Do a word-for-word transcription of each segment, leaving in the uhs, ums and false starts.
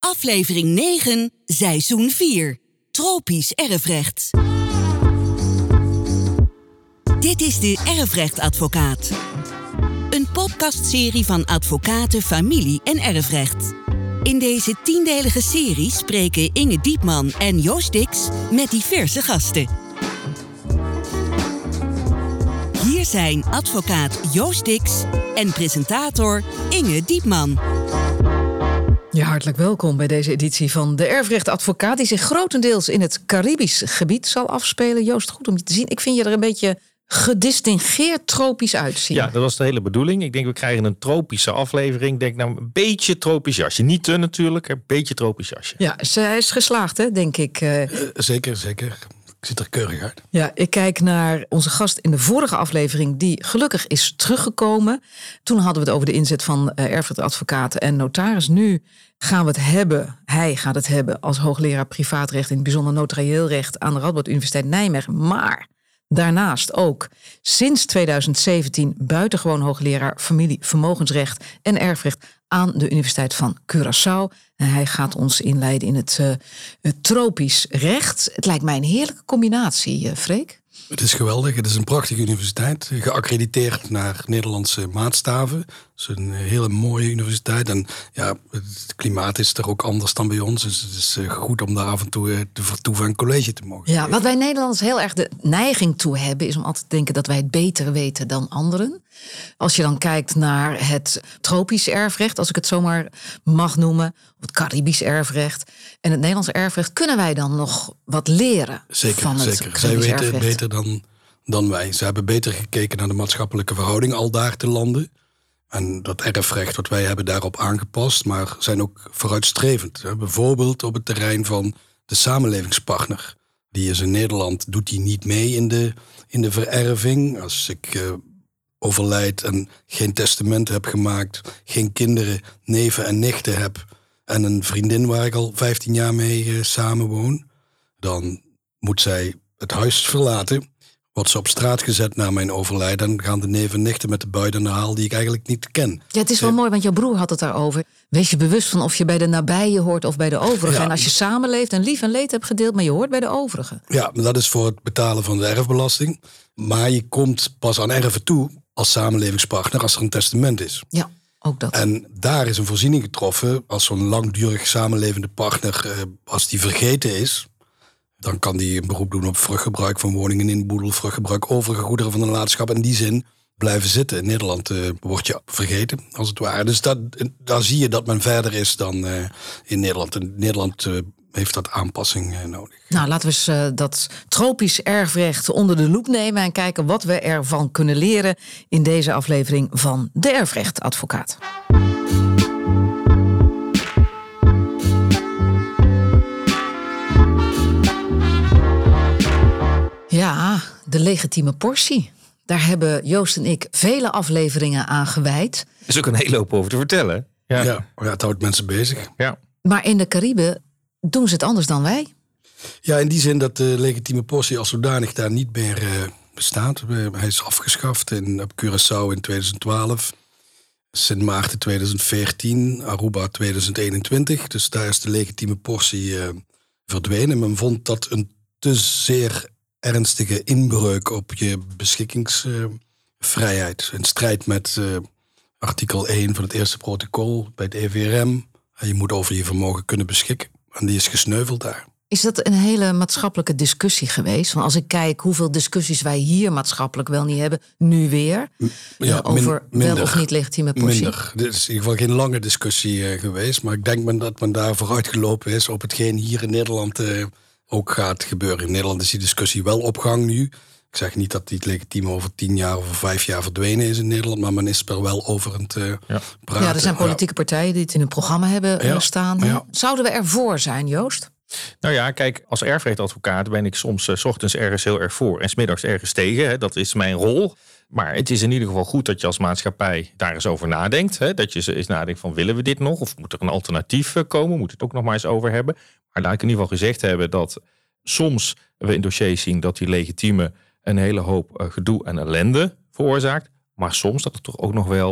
Aflevering negen, seizoen vier. Tropisch erfrecht. Dit is de Erfrechtadvocaat. Een podcastserie van advocaten, familie en erfrecht. In deze tiendelige serie spreken Inge Diepman en Joost Dix met diverse gasten. Hier zijn advocaat Joost Dix en presentator Inge Diepman. Ja, hartelijk welkom bij deze editie van de Erfrechtadvocaat, die zich grotendeels in het Caribisch gebied zal afspelen. Joost, goed om je te zien. Ik vind je er een beetje gedistingeerd tropisch uitzien. Ja, dat was de hele bedoeling. Ik denk, we krijgen een tropische aflevering. Ik denk, nou, een beetje tropisch jasje. Niet te natuurlijk, een beetje tropisch jasje. Ja, hij is geslaagd, hè, denk ik. Uh, uh, zeker, zeker. Ik ziet er keurig uit. Ja, ik kijk naar onze gast in de vorige aflevering, die gelukkig is teruggekomen. Toen hadden we het over de inzet van uh, erfrechtadvocaten en notaris. Nu gaan we het hebben, hij gaat het hebben als hoogleraar privaatrecht, in het bijzonder notarieel recht aan de Radboud Universiteit Nijmegen. Maar daarnaast ook sinds tweeduizend zeventien buitengewoon hoogleraar familie, vermogensrecht en erfrecht aan de Universiteit van Curaçao. En hij gaat ons inleiden in het, uh, het tropisch recht. Het lijkt mij een heerlijke combinatie, uh, Freek. Het is geweldig. Het is een prachtige universiteit. Geaccrediteerd naar Nederlandse maatstaven. Het is een hele mooie universiteit. En ja, het klimaat is er ook anders dan bij ons. Dus het is goed om daar af en toe te vertoeven en college te mogen Ja, geven. wat wij Nederlanders heel erg de neiging toe hebben, is om altijd te denken dat wij het beter weten dan anderen. Als je dan kijkt naar het tropisch erfrecht, als ik het zomaar mag noemen, of het Caribisch erfrecht en het Nederlands erfrecht, kunnen wij dan nog wat leren zeker, van het zeker. Zij weten erfrecht? het beter dan, dan wij. Ze hebben beter gekeken naar de maatschappelijke verhouding al daar te landen. En dat erfrecht wat wij hebben daarop aangepast, maar zijn ook vooruitstrevend. Bijvoorbeeld op het terrein van de samenlevingspartner. Die is in Nederland, doet die niet mee in de, in de vererving. Als ik uh, overlijd en geen testament heb gemaakt, geen kinderen, neven en nichten heb en een vriendin waar ik al vijftien jaar mee uh, samenwoon, dan moet zij het huis verlaten. Wordt ze op straat gezet na mijn overlijden, dan gaan de neven en nichten met de buit aan de haal die ik eigenlijk niet ken. Ja, het is wel uh, mooi, want jouw broer had het daarover. Wees je bewust van of je bij de nabije hoort of bij de overigen. Ja. En als je samenleeft en lief en leed hebt gedeeld, maar je hoort bij de overigen. Ja, maar dat is voor het betalen van de erfbelasting. Maar je komt pas aan erven toe als samenlevingspartner als er een testament is. Ja, ook dat. En daar is een voorziening getroffen. Als zo'n langdurig samenlevende partner, als die vergeten is, dan kan die een beroep doen op vruchtgebruik van woningen in boedel, vruchtgebruik overige goederen van de nalatenschap. In die zin blijven zitten. In Nederland uh, word je vergeten, als het ware. Dus dat, daar zie je dat men verder is dan uh, in Nederland. In Nederland uh, heeft dat aanpassing uh, nodig. Nou, laten we eens uh, dat tropisch erfrecht onder de loep nemen en kijken wat we ervan kunnen leren in deze aflevering van de Erfrechtadvocaat. Ja, de legitieme portie. Daar hebben Joost en ik vele afleveringen aan gewijd. Er is ook een hele hoop over te vertellen. Ja, ja, ja, het houdt mensen bezig. Ja. Maar in de Cariben doen ze het anders dan wij. Ja, in die zin dat de legitieme portie als zodanig daar niet meer uh, bestaat. Hij is afgeschaft in, op Curaçao in tweeduizend twaalf. Sint Maarten tweeduizend veertien. Aruba tweeduizend eenentwintig. Dus daar is de legitieme portie uh, verdwenen. Men vond dat een te zeer ernstige inbreuk op je beschikkingsvrijheid. Uh, in strijd met uh, artikel één van het eerste protocol bij het E V R M. Je moet over je vermogen kunnen beschikken. En die is gesneuveld daar. Is dat een hele maatschappelijke discussie geweest? Want als ik kijk hoeveel discussies wij hier maatschappelijk wel niet hebben, nu weer, ja, over min, minder, wel of niet legitieme portie. Minder. Dit is in ieder geval geen lange discussie uh, geweest. Maar ik denk men dat men daar vooruitgelopen is op hetgeen hier in Nederland uh, ook gaat gebeuren. In Nederland is die discussie wel op gang nu. Ik zeg niet dat die legitiem over tien jaar of vijf jaar verdwenen is in Nederland, maar men is er wel over aan het uh, ja. praten. Ja, er zijn politieke ja. partijen die het in hun programma hebben ja. staan. Ja. Zouden we ervoor zijn, Joost? Nou ja, kijk, als erfrechtadvocaat ben ik soms uh, 's ochtends ergens heel erg voor en 's middags ergens tegen. Hè. Dat is mijn rol. Maar het is in ieder geval goed dat je als maatschappij daar eens over nadenkt. Hè. Dat je eens nadenkt van, willen we dit nog? Of moet er een alternatief komen? Moet het ook nog maar eens over hebben? Maar laat ik in ieder geval gezegd hebben dat soms we in dossiers zien dat die legitieme een hele hoop uh, gedoe en ellende veroorzaakt. Maar soms dat er toch ook nog wel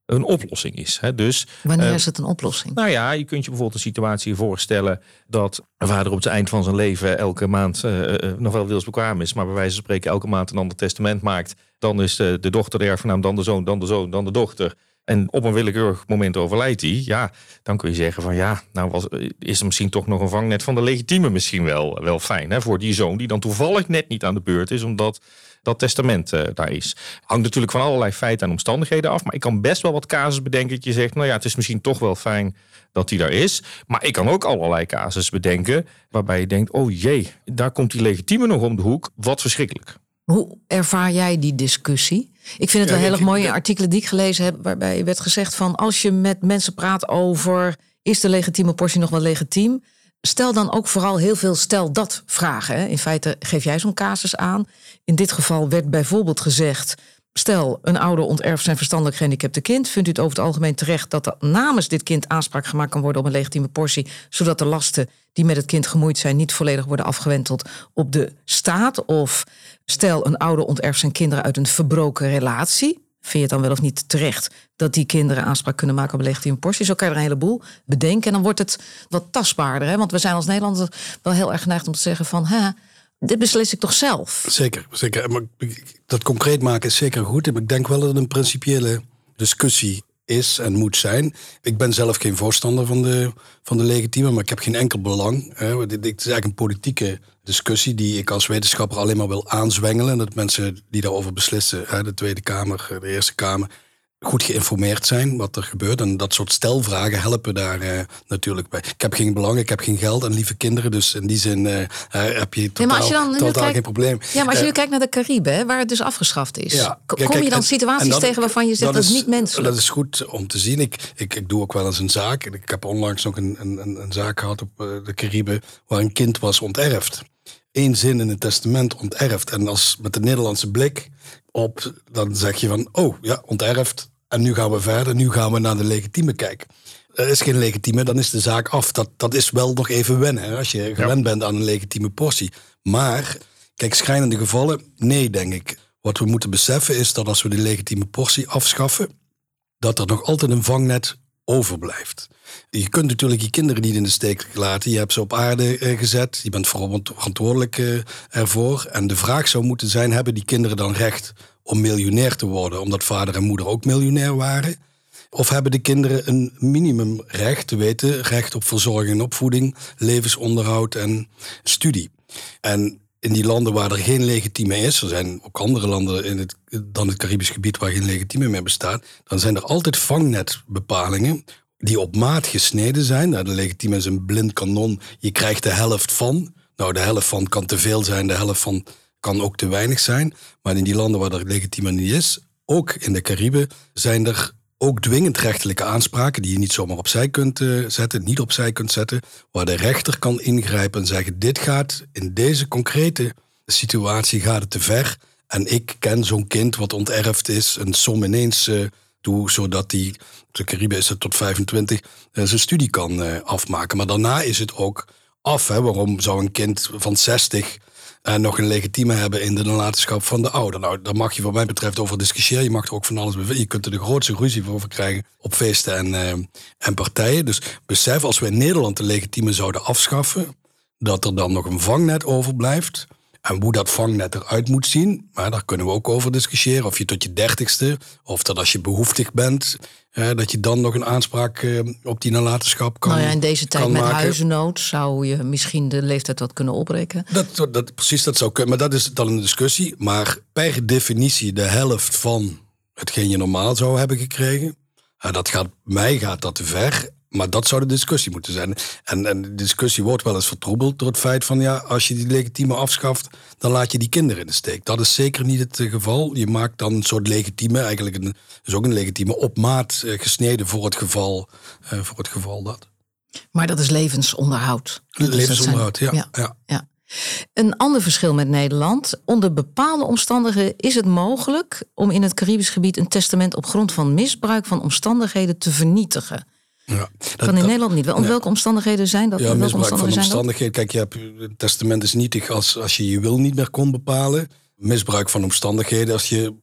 een oplossing is. Hè. Dus, Wanneer uh, is het een oplossing? Nou ja, je kunt je bijvoorbeeld een situatie voorstellen dat een vader op het eind van zijn leven elke maand uh, uh, nog wel wilsbekwaam is, maar bij wijze van spreken elke maand een ander testament maakt. Dan is de, de dochter de erfgenaam, dan de zoon, dan de zoon, dan de dochter. En op een willekeurig moment overlijdt hij. Ja, dan kun je zeggen van ja, nou was, is er misschien toch nog een vangnet van de legitieme misschien wel, wel fijn. Hè, voor die zoon die dan toevallig net niet aan de beurt is, omdat dat testament uh, daar is. Hangt natuurlijk van allerlei feiten en omstandigheden af. Maar ik kan best wel wat casus bedenken dat je zegt, nou ja, het is misschien toch wel fijn dat die daar is. Maar ik kan ook allerlei casus bedenken waarbij je denkt, oh jee, daar komt die legitieme nog om de hoek. Wat verschrikkelijk. Hoe ervaar jij die discussie? Ik vind het wel heel erg mooie artikelen die ik gelezen heb, waarbij werd gezegd van als je met mensen praat over is de legitieme portie nog wel legitiem, stel dan ook vooral heel veel stel dat vragen. Hè? In feite geef jij zo'n casus aan. In dit geval werd bijvoorbeeld gezegd, stel een ouder onterft zijn verstandelijk gehandicapte kind. Vindt u het over het algemeen terecht dat er namens dit kind aanspraak gemaakt kan worden op een legitieme portie, zodat de lasten die met het kind gemoeid zijn niet volledig worden afgewenteld op de staat? Of stel een ouder onterft zijn kinderen uit een verbroken relatie. Vind je het dan wel of niet terecht dat die kinderen aanspraak kunnen maken op een legitieme portie? Zo kan je er een heleboel bedenken en dan wordt het wat tastbaarder. Hè? Want we zijn als Nederlanders wel heel erg geneigd om te zeggen van, hè, dit beslis ik toch zelf? Zeker, zeker. Maar dat concreet maken is zeker goed. Ik denk wel dat het een principiële discussie is en moet zijn. Ik ben zelf geen voorstander van de, van de legitieme, maar ik heb geen enkel belang. Hè. Het is eigenlijk een politieke discussie die ik als wetenschapper alleen maar wil aanzwengelen. En dat mensen die daarover beslissen, hè, de Tweede Kamer, de Eerste Kamer, goed geïnformeerd zijn wat er gebeurt. En dat soort stelvragen helpen daar uh, natuurlijk bij. Ik heb geen belang, ik heb geen geld en lieve kinderen. Dus in die zin uh, heb je totaal, ja, als je dan totaal kijkt, geen probleem. Ja, maar als je nu uh, kijkt naar de Cariben, waar het dus afgeschaft is. Ja, kom kijk, je dan en, situaties en dat, tegen waarvan je zegt dat, dat is niet menselijk? Dat is goed om te zien. Ik, ik, ik doe ook wel eens een zaak. Ik heb onlangs nog een, een, een zaak gehad op uh, de Cariben waar een kind was onterfd. Eén zin in het testament onterfd. En als met de Nederlandse blik op, dan zeg je van, oh ja, onterfd. En nu gaan we verder, nu gaan we naar de legitieme kijken. Er is geen legitieme, dan is de zaak af. Dat, dat is wel nog even wennen, hè, als je gewend ja. bent aan een legitieme portie. Maar, kijk, schrijnende gevallen, nee, denk ik. Wat we moeten beseffen is dat als we de legitieme portie afschaffen, dat er nog altijd een vangnet overblijft. Je kunt natuurlijk je kinderen niet in de steek laten. Je hebt ze op aarde uh, gezet. Je bent verantwoordelijk uh, ervoor. En de vraag zou moeten zijn, hebben die kinderen dan recht om miljonair te worden, omdat vader en moeder ook miljonair waren? Of hebben de kinderen een minimumrecht, te weten, recht op verzorging en opvoeding, levensonderhoud en studie? En in die landen waar er geen legitieme is, er zijn ook andere landen in het, dan het Caribisch gebied waar geen legitieme meer bestaat, dan zijn er altijd vangnetbepalingen die op maat gesneden zijn. Nou, de legitieme is een blind kanon, je krijgt de helft van. Nou, de helft van kan te veel zijn, de helft van kan ook te weinig zijn. Maar in die landen waar er legitieme niet is, ook in de Cariben, zijn er ook dwingend rechtelijke aanspraken die je niet zomaar opzij kunt uh, zetten, niet opzij kunt zetten, waar de rechter kan ingrijpen en zeggen, dit gaat in deze concrete situatie gaat het te ver. En ik ken zo'n kind wat onterfd is, een som ineens uh, toe, zodat die, op de Cariben is het tot vijfentwintig, uh, zijn studie kan uh, afmaken. Maar daarna is het ook af. Hè? Waarom zou een kind van zestig en uh, nog een legitieme hebben in de nalatenschap van de ouder? Nou, daar mag je wat mij betreft over discussiëren. Je mag er ook van alles bevinden. Je kunt er de grootste ruzie over krijgen op feesten en, uh, en partijen. Dus besef, als we in Nederland de legitieme zouden afschaffen, dat er dan nog een vangnet overblijft. En hoe dat vangnet eruit moet zien, maar daar kunnen we ook over discussiëren. Of je tot je dertigste, of dat als je behoeftig bent, eh, dat je dan nog een aanspraak eh, op die nalatenschap kan maken. Nou ja, in deze tijd met huizennood zou je misschien de leeftijd wat kunnen opbreken. Dat, dat, precies, dat zou kunnen. Maar dat is dan een discussie. Maar per definitie de helft van hetgeen je normaal zou hebben gekregen, eh, dat gaat, mij gaat dat te ver. Maar dat zou de discussie moeten zijn. En, en de discussie wordt wel eens vertroebeld door het feit van, ja, als je die legitieme afschaft, dan laat je die kinderen in de steek. Dat is zeker niet het uh, geval. Je maakt dan een soort legitieme, eigenlijk een, dus ook een legitieme op maat uh, gesneden voor het geval, uh, voor het geval dat. Maar dat is levensonderhoud. Levensonderhoud, zijn, ja, ja. ja. ja. Een ander verschil met Nederland. Onder bepaalde omstandigheden is het mogelijk om in het Caribisch gebied een testament op grond van misbruik van omstandigheden te vernietigen. Ja, dat kan in dat, Nederland niet. Onder nee. welke omstandigheden zijn dat? Ja, welke misbruik van omstandigheden omstandigheden. Kijk, je hebt, het testament is nietig als, als je je wil niet meer kon bepalen. Misbruik van omstandigheden als je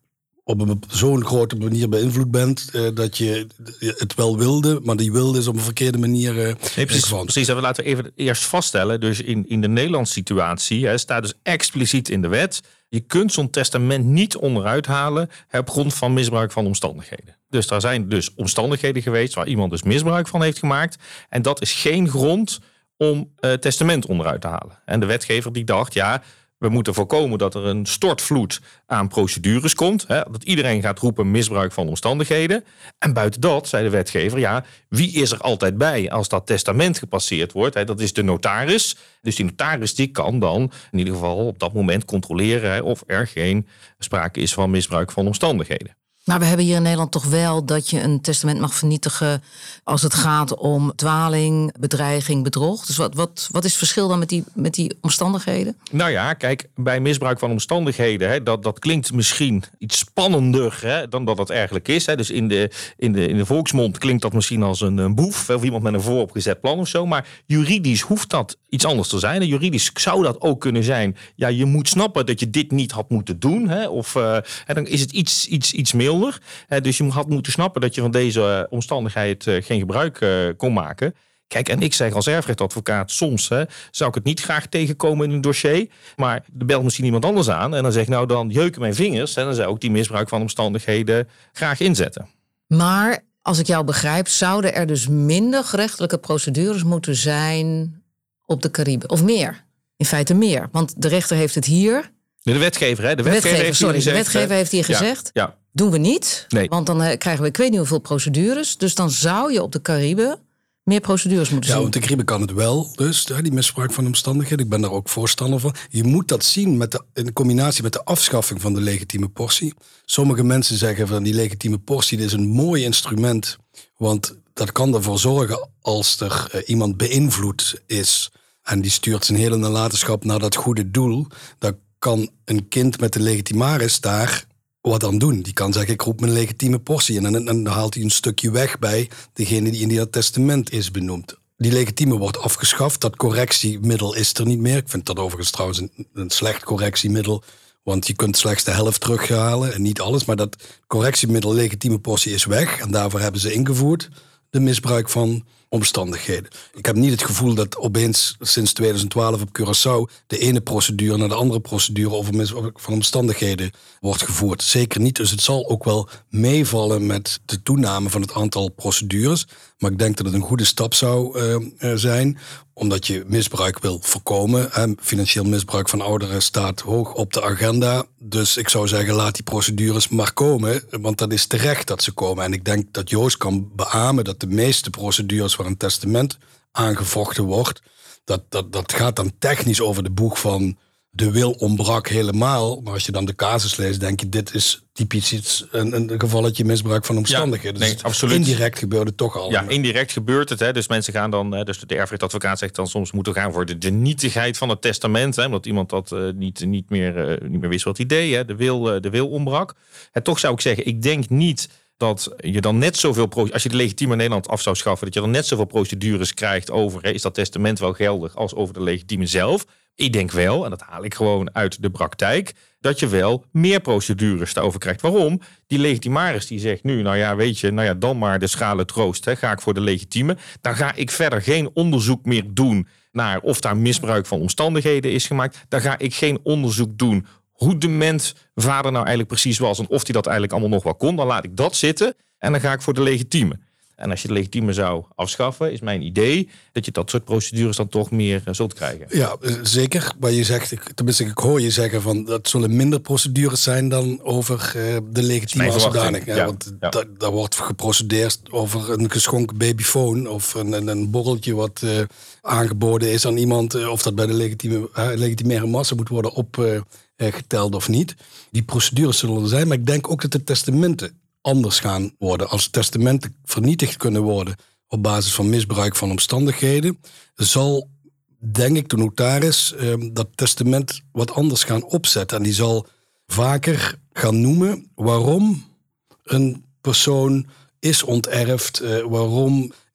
op een, zo'n grote manier beïnvloed bent uh, dat je het wel wilde, maar die wilde is op een verkeerde manier uh, nee, precies, precies. En laten we even eerst vaststellen, dus in, in de Nederlandse situatie hè, staat dus expliciet in de wet, je kunt zo'n testament niet onderuit halen op grond van misbruik van omstandigheden. Dus daar zijn dus omstandigheden geweest waar iemand dus misbruik van heeft gemaakt en dat is geen grond om uh, testament onderuit te halen. En de wetgever die dacht, ja, we moeten voorkomen dat er een stortvloed aan procedures komt. Hè, dat iedereen gaat roepen misbruik van omstandigheden. En buiten dat, zei de wetgever, ja, wie is er altijd bij als dat testament gepasseerd wordt? Hè, dat is de notaris. Dus die notaris die kan dan in ieder geval op dat moment controleren hè, of er geen sprake is van misbruik van omstandigheden. Maar we hebben hier in Nederland toch wel dat je een testament mag vernietigen als het gaat om dwaling, bedreiging, bedrog. Dus wat, wat, wat is het verschil dan met die, met die omstandigheden? Nou ja, kijk, bij misbruik van omstandigheden, hè, dat, dat klinkt misschien iets spannender hè, dan dat het eigenlijk is. Hè. Dus in de, in, de, in de volksmond klinkt dat misschien als een, een boef of iemand met een vooropgezet plan of zo. Maar juridisch hoeft dat iets anders te zijn. En juridisch zou dat ook kunnen zijn, ja, je moet snappen dat je dit niet had moeten doen. Hè, of uh, hè, dan is het iets, iets, iets milder. Dus je had moeten snappen dat je van deze omstandigheid geen gebruik kon maken. Kijk, en ik zeg als erfrechtadvocaat, soms hè, zou ik het niet graag tegenkomen in een dossier. Maar er belt misschien iemand anders aan en dan zeg ik, nou dan jeuken mijn vingers. En dan zou ik die misbruik van omstandigheden graag inzetten. Maar als ik jou begrijp, zouden er dus minder gerechtelijke procedures moeten zijn op de Cariben? Of meer? In feite meer. Want de rechter heeft het hier. De wetgever, hè? De wetgever, de wetgever heeft sorry, gezegd, de wetgever heeft hier gezegd. Ja, ja. Doen we niet, nee. Want dan uh, krijgen we ik weet niet hoeveel procedures. Dus dan zou je op de Cariben meer procedures moeten ja, zien. Ja, op de Cariben kan het wel, dus die misbruik van omstandigheden. Ik ben daar ook voorstander van. Je moet dat zien met de, in combinatie met de afschaffing van de legitieme portie. Sommige mensen zeggen van die legitieme portie is een mooi instrument, want dat kan ervoor zorgen als er uh, iemand beïnvloed is en die stuurt zijn hele nalatenschap naar dat goede doel, dan kan een kind met de legitimaris daar wat aan doen. Die kan zeggen, ik roep mijn legitieme portie. En dan, dan haalt hij een stukje weg bij degene die in dat testament is benoemd. Die legitieme wordt afgeschaft. Dat correctiemiddel is er niet meer. Ik vind dat overigens trouwens een, een slecht correctiemiddel. Want je kunt slechts de helft terughalen en niet alles. Maar dat correctiemiddel legitieme portie is weg. En daarvoor hebben ze ingevoerd de misbruik van omstandigheden. Ik heb niet het gevoel dat opeens sinds tweeduizend twaalf op Curaçao de ene procedure naar de andere procedure over misbruik van omstandigheden wordt gevoerd. Zeker niet. Dus het zal ook wel meevallen met de toename van het aantal procedures. Maar ik denk dat het een goede stap zou uh, zijn, omdat je misbruik wil voorkomen. Hè. Financieel misbruik van ouderen staat hoog op de agenda. Dus ik zou zeggen, laat die procedures maar komen, want dat is terecht dat ze komen. En ik denk dat Joost kan beamen dat de meeste procedures waar een testament aangevochten wordt, dat, dat, dat gaat dan technisch over de boeg van de wil ontbrak helemaal. Maar als je dan de casus leest, denk je, dit is typisch iets, een, een gevalletje misbruik van omstandigheden. Ja, nee, dus absoluut. Indirect gebeurt het toch al. Ja, indirect gebeurt het. Hè. Dus mensen gaan dan, dus de erfrechtadvocaat zegt dan soms moeten we gaan voor de, de nietigheid van het testament. Hè, omdat iemand dat uh, niet, niet, meer, uh, niet meer wist wat hij deed. Hè. De, wil, uh, de wil ontbrak. En toch zou ik zeggen, ik denk niet dat je dan net zoveel, als je de legitieme in Nederland af zou schaffen, dat je dan net zoveel procedures krijgt over, hè, is dat testament wel geldig, als over de legitieme zelf. Ik denk wel, en dat haal ik gewoon uit de praktijk, dat je wel meer procedures daarover krijgt. Waarom? Die legitimaris die zegt nu, nou ja, weet je, nou ja, dan maar de schale troost, hè, ga ik voor de legitieme. Dan ga ik verder geen onderzoek meer doen naar of daar misbruik van omstandigheden is gemaakt. Dan ga ik geen onderzoek doen hoe dement vader nou eigenlijk precies was en of hij dat eigenlijk allemaal nog wel kon. Dan laat ik dat zitten en dan ga ik voor de legitieme. En als je de legitieme zou afschaffen, is mijn idee dat je dat soort procedures dan toch meer uh, zult krijgen. Ja, zeker. Maar je zegt, ik, tenminste ik hoor je zeggen van dat zullen minder procedures zijn dan over uh, de legitieme als zodanig. Ja, ja, want ja. da, daar wordt geprocedeerd over een geschonken babyfoon of een, een, een borreltje wat uh, aangeboden is aan iemand, uh, of dat bij de legitieme, uh, legitimaire massa moet worden opgeteld uh, of niet. Die procedures zullen er zijn, maar ik denk ook dat de testamenten anders gaan worden. Als testamenten vernietigd kunnen worden op basis van misbruik van omstandigheden, zal, denk ik, de notaris eh, dat testament wat anders gaan opzetten. En die zal vaker gaan noemen waarom een persoon is onterfd, eh, waarom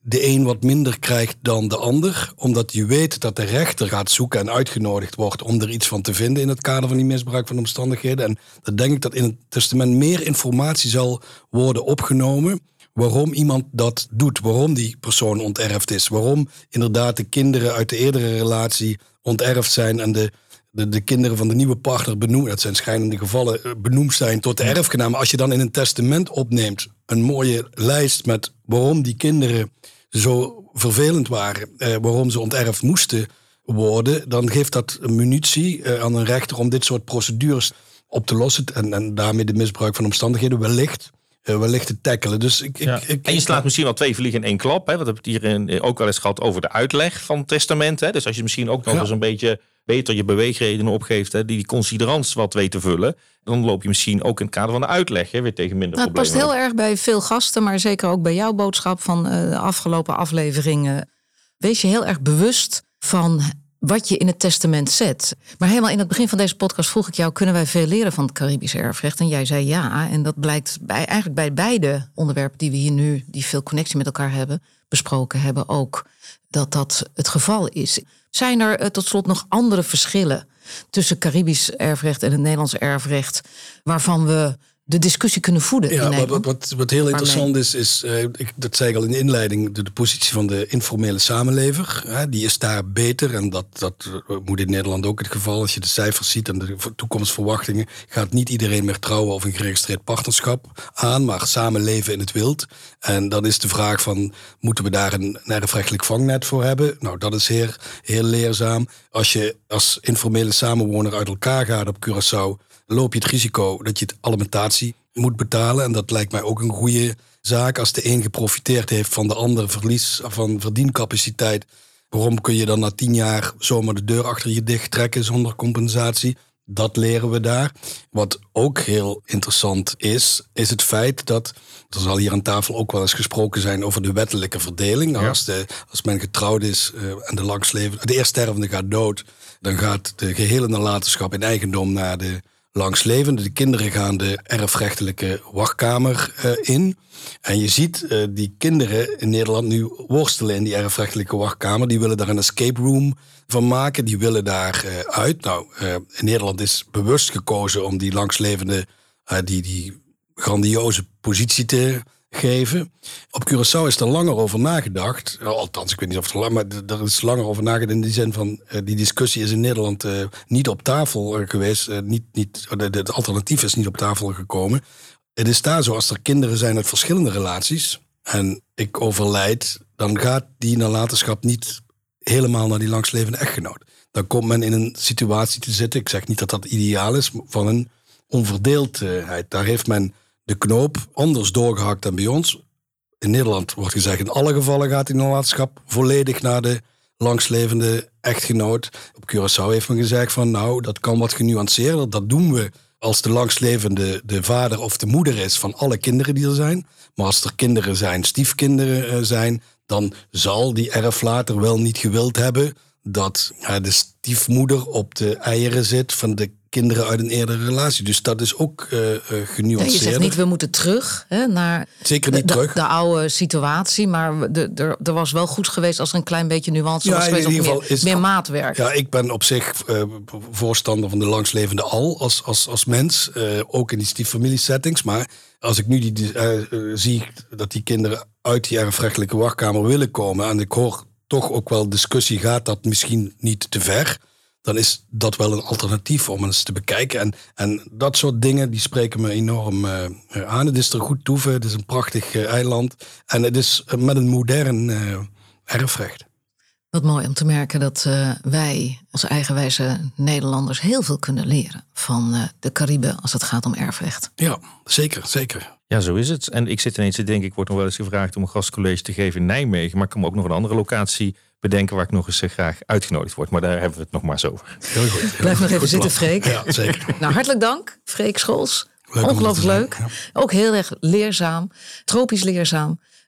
de een wat minder krijgt dan de ander. Omdat je weet dat de rechter gaat zoeken en uitgenodigd wordt om er iets van te vinden in het kader van die misbruik van omstandigheden. En dan denk ik dat in het testament meer informatie zal worden opgenomen waarom iemand dat doet. Waarom die persoon onterfd is. Waarom inderdaad de kinderen uit de eerdere relatie onterfd zijn en de De, de kinderen van de nieuwe partner benoemd, dat zijn schijnende gevallen, benoemd zijn tot de erfgenamen. Als je dan in een testament opneemt een mooie lijst met waarom die kinderen zo vervelend waren, eh, waarom ze onterfd moesten worden, dan geeft dat munitie eh, aan een rechter om dit soort procedures op te lossen en, en daarmee de misbruik van omstandigheden wellicht Uh, wellicht te tackelen. Dus ik, ja. ik, ik, en je slaat misschien wel twee vliegen in één klap. Hè? Want we hebben het hier in, ook wel eens gehad over de uitleg van het testament. Hè? Dus als je misschien ook nog ja. eens een beetje beter je beweegredenen opgeeft, hè, die die considerans wat weet te vullen, dan loop je misschien ook in het kader van de uitleg hè, weer tegen minder nou, problemen. Het past heel erg bij veel gasten, maar zeker ook bij jouw boodschap van uh, de afgelopen afleveringen. Wees je heel erg bewust van wat je in het testament zet. Maar helemaal in het begin van deze podcast vroeg ik jou, kunnen wij veel leren van het Caribisch erfrecht? En jij zei ja. En dat blijkt bij, eigenlijk bij beide onderwerpen die we hier nu, die veel connectie met elkaar hebben, besproken hebben ook, dat dat het geval is. Zijn er uh, tot slot nog andere verschillen tussen Caribisch erfrecht en het Nederlands erfrecht, waarvan we de discussie kunnen voeden? Ja, in wat, wat, wat, wat heel interessant Waarmee? is, is uh, ik, dat zei ik al in de inleiding, de, de positie van de informele samenlever. Hè, die is daar beter en dat, dat uh, moet in Nederland ook het geval. Als je de cijfers ziet en de toekomstverwachtingen, gaat niet iedereen meer trouwen of een geregistreerd partnerschap aan, maar samenleven in het wild. En dan is de vraag van, moeten we daar een, een erfrechtelijk vangnet voor hebben? Nou, dat is heel, heel leerzaam. Als je als informele samenwoner uit elkaar gaat op Curaçao, loop je het risico dat je het alimentatie moet betalen. En dat lijkt mij ook een goede zaak. Als de een geprofiteerd heeft van de ander verlies van verdiencapaciteit, waarom kun je dan na tien jaar zomaar de deur achter je dicht trekken zonder compensatie? Dat leren we daar. Wat ook heel interessant is, is het feit dat, er zal hier aan tafel ook wel eens gesproken zijn over de wettelijke verdeling. Nou, ja. als, de, als men getrouwd is uh, en de langslevende, de eerststervende gaat dood, dan gaat de gehele nalatenschap in eigendom naar de langslevende. De kinderen gaan de erfrechtelijke wachtkamer uh, in. En je ziet uh, die kinderen in Nederland nu worstelen in die erfrechtelijke wachtkamer. Die willen daar een escape room van maken. Die willen daar uh, uit. Nou, uh, in Nederland is bewust gekozen om die langslevende, uh, die, die grandioze positie te geven. Op Curaçao is er langer over nagedacht. Althans, ik weet niet of het lang, maar er is langer over nagedacht in die zin van, uh, die discussie is in Nederland uh, niet op tafel uh, geweest. Uh, niet, niet, het alternatief is niet op tafel gekomen. Het is daar zo, als er kinderen zijn uit verschillende relaties en ik overlijd, dan gaat die nalatenschap niet helemaal naar die langslevende echtgenoot. Dan komt men in een situatie te zitten, ik zeg niet dat dat ideaal is, van een onverdeeldheid. Daar heeft men de knoop anders doorgehakt dan bij ons. In Nederland wordt gezegd, in alle gevallen gaat die nalatenschap volledig naar de langslevende echtgenoot. Op Curaçao heeft men gezegd van, nou, dat kan wat genuanceerder. Dat doen we als de langslevende de vader of de moeder is van alle kinderen die er zijn. Maar als er kinderen zijn, stiefkinderen zijn, dan zal die erflater wel niet gewild hebben dat ja, de stiefmoeder op de eieren zit van de kinderen uit een eerdere relatie. Dus dat is ook uh, uh, genuanceerd. Ja, je zegt niet, we moeten terug hè, naar Zeker niet de, terug. de oude situatie, maar de, de, er was wel goed geweest als er een klein beetje nuance ja, was geweest, in ieder geval meer, is meer maatwerk. Ja, ik ben op zich uh, voorstander van de langslevende al als, als, als mens, uh, ook in die stieffamiliesettings. Maar als ik nu die, uh, uh, zie dat die kinderen uit die erfrechtelijke wachtkamer willen komen, en ik hoor toch ook wel discussie, gaat dat misschien niet te ver, dan is dat wel een alternatief om eens te bekijken. En, en dat soort dingen die spreken me enorm uh, aan. Het is er goed toeven, het is een prachtig uh, eiland. En het is uh, met een modern uh, erfrecht. Wat mooi om te merken dat uh, wij als eigenwijze Nederlanders heel veel kunnen leren van uh, de Cariben als het gaat om erfrecht. Ja, zeker, zeker. Ja, zo is het. En ik zit ineens te denken, ik word nog wel eens gevraagd om een gastcollege te geven in Nijmegen. Maar ik kan me ook nog een andere locatie bedenken waar ik nog eens graag uitgenodigd word. Maar daar hebben we het nog maar eens over. Heel goed. Heel Blijf nog even goed zitten, plan. Freek. Ja, zeker. Nou, hartelijk dank, Freek Scholz. Leuk Ongelooflijk leuk. Ja. Ook heel erg leerzaam. Tropisch leerzaam.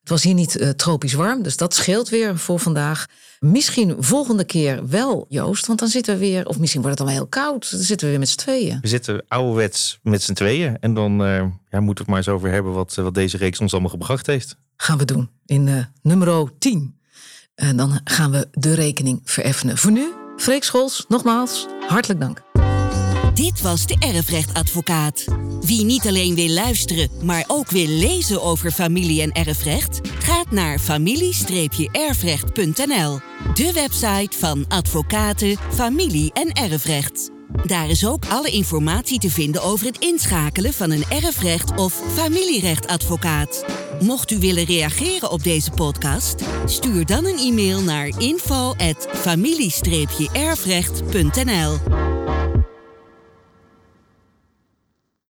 Het was hier niet uh, tropisch warm, dus dat scheelt weer voor vandaag. Misschien volgende keer wel, Joost, want dan zitten we weer... of misschien wordt het dan wel heel koud, dan zitten we weer met z'n tweeën. We zitten ouderwets met z'n tweeën. En dan uh, ja, moeten we het maar eens over hebben wat, wat deze reeks ons allemaal gebracht heeft. Gaan we doen in uh, nummer tien. En dan gaan we de rekening vereffenen. Voor nu, Freek Scholz, nogmaals, hartelijk dank. Dit was de Erfrechtadvocaat. Wie niet alleen wil luisteren, maar ook wil lezen over familie- en erfrecht, gaat naar familie erfrecht punt n l, de website van advocaten, familie- en erfrecht. Daar is ook alle informatie te vinden over het inschakelen van een erfrecht- of familierechtadvocaat. Mocht u willen reageren op deze podcast, stuur dan een e-mail naar info at familie erfrecht punt n l.